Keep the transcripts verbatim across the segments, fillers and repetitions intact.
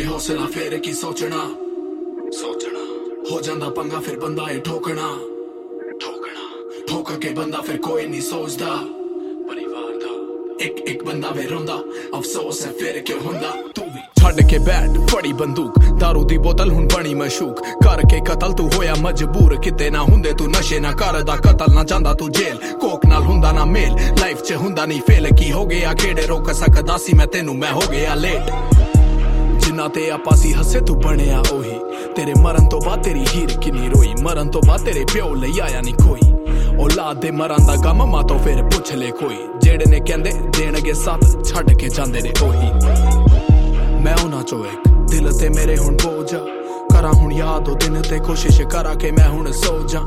हौसला फेर की सोचना सोचना हो जांदा पंगा फिर बंदा है ठोकना ठोकना ठोक के बंदा फिर कोई नहीं सोचदा परिवार दा एक एक बंदा वे रोंदा अफसोस है फिर क्यों हुंदा तू भी छड़ के बैठ फड़ी बंदूक दारू दी बोतल हुन बनी मशूक करके कतल तू होया मजबूर किते ना हुंदे तू नशे ना करदा कतल ना जांदा तू जेल कोक नाल हुंदा ना मेल लाइफ च हुंदा नहीं फेल की हो गया केड़े रोक सकदा सी मैं तेनू मैं हो गया लेट जिन्ना ते आपासी हसे तू बनिया ओही तेरे मरन तो बाद तेरी हीर किन्नी रोई मरन तो बाद तेरे प्यो लई आया नहीं कोई औलाद दे मरन दा गम मा तो फिर पुछ ले कोई जेड़े ने कहंदे देणगे साथ छड़ के जांदे ने ओही मैं उन्हां चो एक दिल ते मेरे हुण बोझा करा हुण याद ओ दिन ते कोशिश करा के मैं हुण सो जा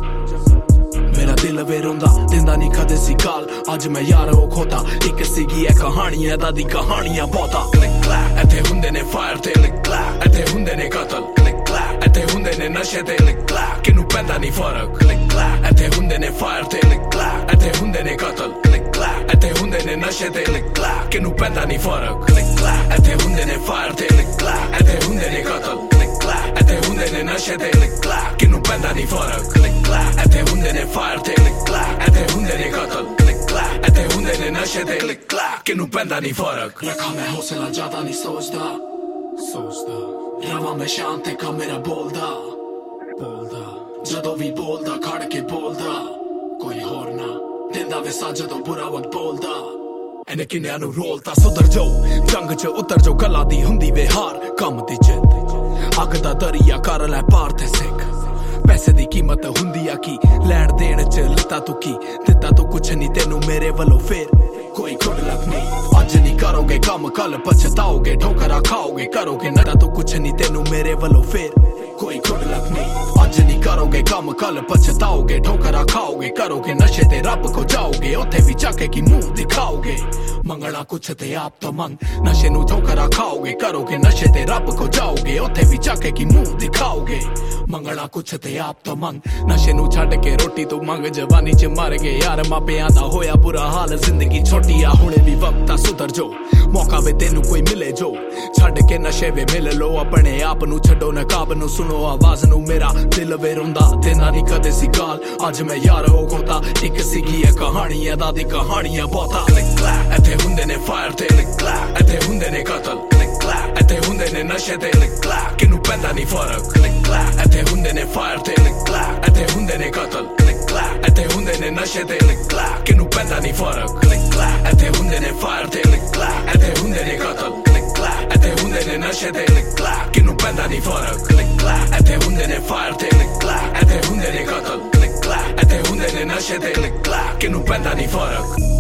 मेरा दिल वे रोंदा दिंदा नहीं कदे सी गाल अज मैं यार ओ खोता एक सीगी है कहानी है दादी कहानियां बहुता क्लिक क्लैक इत्थे हुंदे ने फायर ते क्लिक क्लैक इत्थे हुंदे ने कतल क्लिक क्लैक इत्थे हुंदे ने नशे ते क्लिक क्लैक किनू पैंदा नहीं फर्क क्लिक क्लैक इत्थे हुंदे ने फायर ते क्लिक क्लैक इत्थे हुंदे ने कतल क्लिक क्लैक इत्थे हुंदे ने नशे ते क्लिक क्लैक किनू पैंदा नहीं फर्क क्लिक क्लैक इत्थे हुंदे ने फायर ते क्लिक क्लैक इत्थे हुंदे ने कतल क्लिक क्लैक इत्थे हुंदे ने नशे ते क्लिक क्लैक किनू पैंदा नहीं फर्क क्लिक क्लैक इत्थे हुंदे ने फायर ते क्लिक क्लैक इत्थे हुंदे ने कतल क्लिक क्लैक इत्थे हुंदे ने नशे ते क्लिक क्लैक किनू पैंदा नहीं फर्क रखा मैं हौसला ज्यादा नहीं सोचदा सोचदा रवा मैं शांत ते कम मेरा बोलदा बोलदा जदों भी बोलदा खड़ के बोलदा कोई होर ना दिंदा वे सा जदों बुरा वक्त बोलदा एने किन्यां नू रोलता सुधर जाओ जंग च उतर जाओ गल्लां दी हुंदी वे हार कम दी जिद्द अग दा दरिया कर लै पार ते सिख पैसे दी कीमत हुंदी आ की लैण देण च लिता तू की दिता तू कुछ नहीं तेनू मेरे वल्लों फेर कोई गुड लक नहीं अज नहीं करोगे कम कल पछताओगे ठोकरा खाओगे करोगे नटा तू कुछ नहीं तेनू मेरे वल्लों फेर कोई गुड लक नहीं अज नहीं करोगे कम कल पछताओगे ठोकरा खाओगे करोगे नशे ते रब को जाओगे उथे भी जाके की मुंह दिखाओगे मंगना कुछ ते आप तो मंग नशे नू ठोकरा खाओगे करोगे नशे ते रब को जाओगे उथे भी जाके की मुंह दिखाओगे मंगना कुछ ते आप तो मंग नशे नू छड़ के रोटी तू मंग जवानी च मर गए यार मापियां दा होया बुरा हाल जिंदगी छोटी आ हुणे भी वक्त आ सुधर जो मौका वे तेनू कोई मिले जो छड़ के नशे वे मिल लो अपने आप नू छड्डो नकाब नू सुनो आवाज नू मेरा दिल वे रोंदा देना नहीं कदे सी गाल अज मैं यार हो खोता एक सीगी है कहानी है दादी कहानियां बहुता क्लिक क्लैक इत्थे हुंदे ने फायर ते क्लिक क्लैक इत्थे हुंदे ने कतल क्लिक क्लैक इत्थे हुंदे ने नशे ते क्लिक क्लैक किनू पैंदा नहीं फर्क क्लिक क्लैक इत्थे हुंदे ने फायर ते क्लिक क्लैक इत्थे हुंदे ने कतल क्लिक क्लैक इत्थे हुंदे ने नशे ते क्लिक क्लैक किनू पैंदा नहीं फर्क क्लिक क्लैक इत्थे हुंदे ने फायर ते क्लिक क्लैक इत्थे हुंदे ने कतल क्लिक क्लैक इत्थे हुंदे ने नशे ते क्लिक क्लैक किनू पैंदा नहीं फर्क क्लिक क्लैक इत्थे हुंदे ने फायर ते क्लिक क्लैक इत्थे हुंदे ने कतल क्लिक क्लैक इत्थे हुंदे ने नशे ते क्लिक क्लैक किनू पैंदा नहीं फर्क